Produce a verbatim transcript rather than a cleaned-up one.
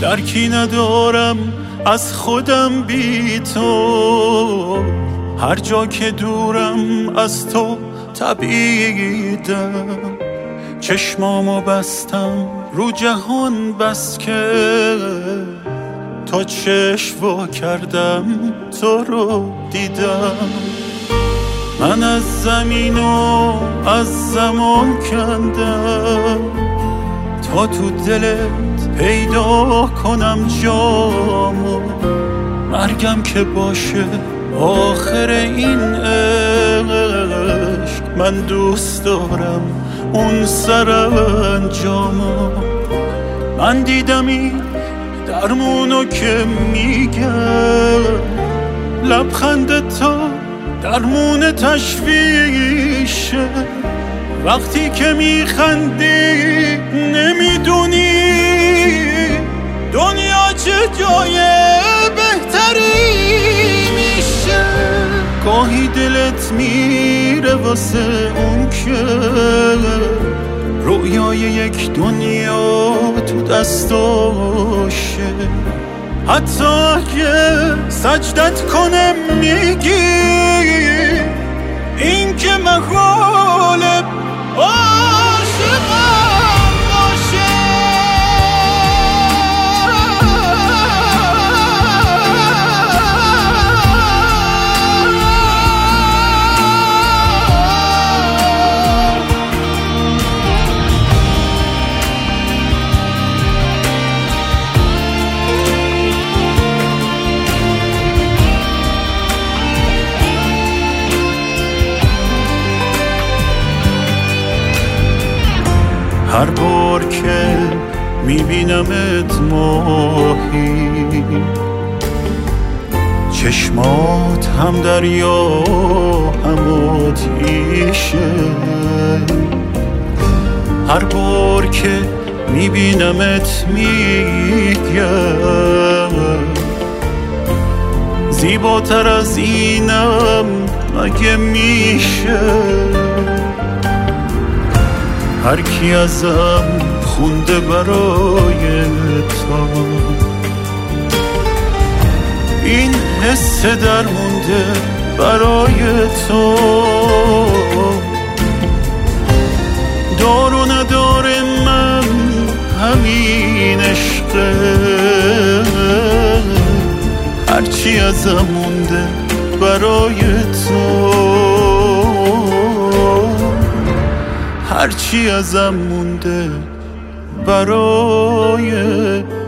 درکی ندارم از خودم بی تو، هر جا که دورم از تو تبعیدم. چشمامو بستم رو جهان بس که تا چشم وا کردم تو رو دیدم. من از زمین و از زمان کندم تا تو دلت پیدا کنم جامو. مرگم که باشه آخر این عشق، من دوست دارم اون سرانجامو. من دیدم این درمونو که میگم، لبخند تو درمون تشویشه. وقتی که میخندی نمیدونی دنیا چه جای بهتری میشه. گاهی دلت میره واسه اون که رویای یک دنیا تو دستاشه. حتی اگه سجدت کنم میگی این که محاله عاشقم باشه. هر بار که میبینمت ماهی، چشمات هم دریا هم آتیشه. هر بار که میبینمت میگم زیباتر از اینم مگه میشه. هر کی ازم خونده برای تو این حس درمونده برای تو. دار و ندار من همین عشقه، هرچی ازم مونده برای تو، هرچی ازم مونده برای